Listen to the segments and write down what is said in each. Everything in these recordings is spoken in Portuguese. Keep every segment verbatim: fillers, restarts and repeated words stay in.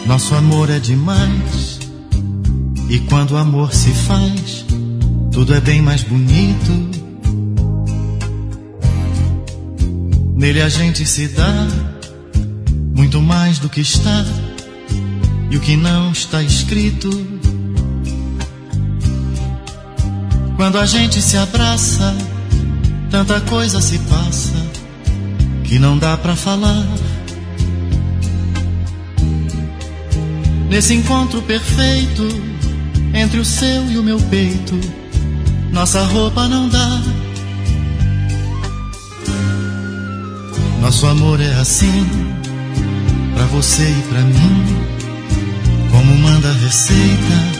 Nosso amor é demais, e quando o amor se faz, tudo é bem mais bonito. Nele a gente se dá muito mais do que está e o que não está escrito. Quando a gente se abraça, tanta coisa se passa que não dá pra falar. Nesse encontro perfeito entre o seu e o meu peito, nossa roupa não dá. Nosso amor é assim, pra você e pra mim, como manda a receita.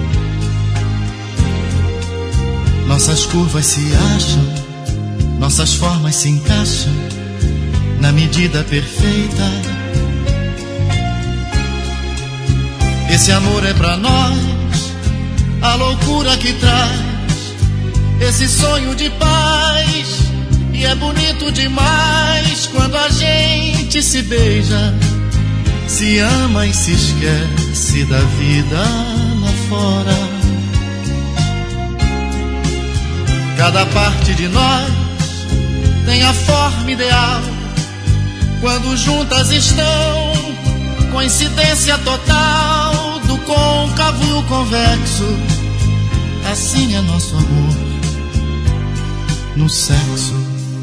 Nossas curvas se acham, nossas formas se encaixam na medida perfeita. Esse amor é pra nós, a loucura que traz esse sonho de paz. E é bonito demais quando a gente se beija, se ama e se esquece da vida lá fora. Cada parte de nós tem a forma ideal, quando juntas estão, coincidência total do côncavo e o convexo. Assim é nosso amor no sexo.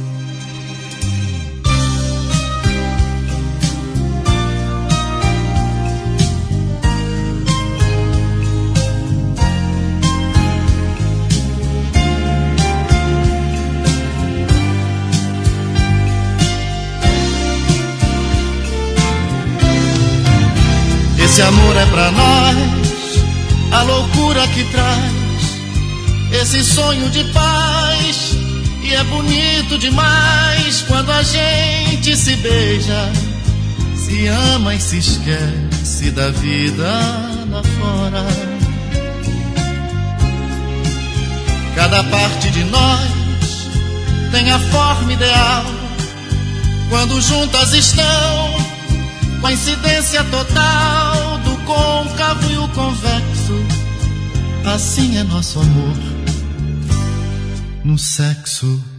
Esse amor é pra nós, a loucura que traz esse sonho de paz. E é bonito demais quando a gente se beija, se ama e se esquece da vida lá fora. Cada parte de nós tem a forma ideal, quando juntas estão, coincidência total do côncavo e o convexo. Assim é nosso amor no sexo.